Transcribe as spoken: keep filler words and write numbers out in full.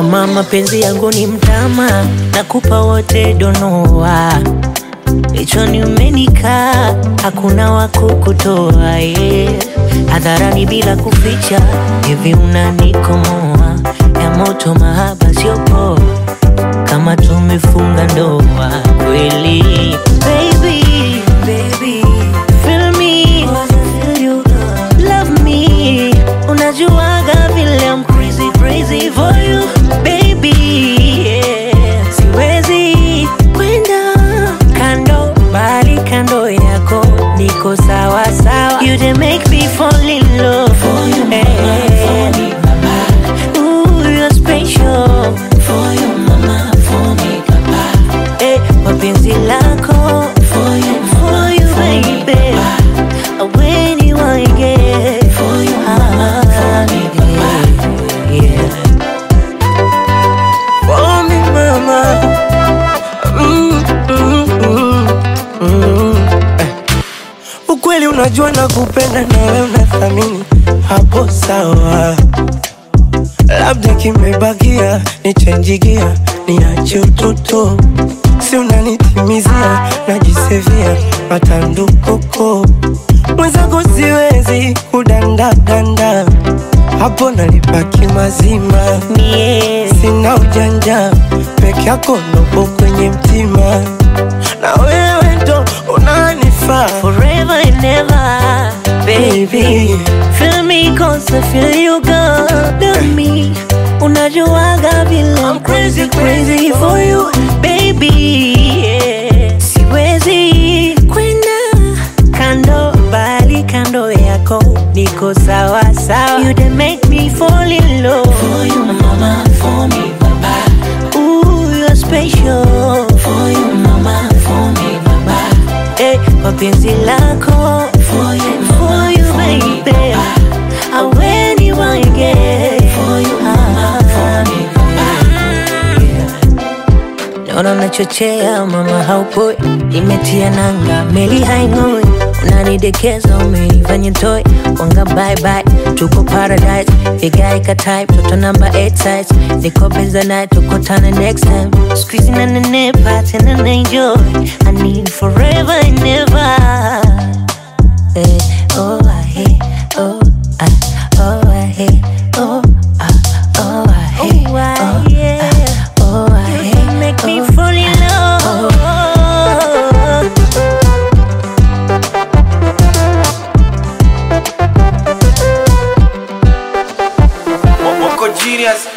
Kama mapenzi yangu ni mtama, nakupa wote donoa. Ichoni umenika, hakuna wakukutoa, yeah. Hadharani bila kuficha, hivi unanikomoa. Ya moto mahaba sio poa, kama tumefunga ndoa kweli. Baby, baby, feel me, feel you, love me. Unajuaga vile I'm crazy, crazy for you, baby, yeah. Siwezi kwenda kando, bali kando yako niko sawa sawa. You done make me fall in love for you, mama, for me, papa. Ooh, you're special for you, mama, for me, papa. Eh, mapenzi lako for you, for you, baby. When you want to get for you, mama, for me, papa. Yeah, for me, mama. Mm, mm, mm, mm. Eh. Ukweli unajua nakupenda na wewe unathamini, hapo sawa. Labda kimebakia nichenjigia, niache utoto. Si unanitimizia, najisevia matandukoko. Mwenzako siwezi kudanda danda, hapo nalipaki mazima. Mie sina ujanja, peke yako ndopo kwenye mtima. Na wewe ndo unanifaa forever and ever, baby. Feel me cause I feel you good to me. Unajuaga vile I'm crazy, crazy for you, baby, yeah. Siwezi kwenda kando, bali kando yako niko sawa sawa. You done make me fall in love for you, mama, for me, papa. Ooh, you're special for you, mama, for me, papa. Eh, mapenzi lako for you, for you, baby. I when you want to get for you, mama, for me, papa. Yeah. Naona unachochea mama, haupoi. Imetia nanga, meli haingoi. Unanidekeza, umenifanya toy. Wanga bye bye, tuko paradise. Figaika type, toto number eight size. Niko beza night, tuko tana next time. Squeezing on the net, parting and enjoy. I need forever and never. Hey, oh, I hate, oh, I, oh, I hate, oh, I, oh, I hate, oh, I, yeah. Oh, I hate, you make me fall in love. Genius.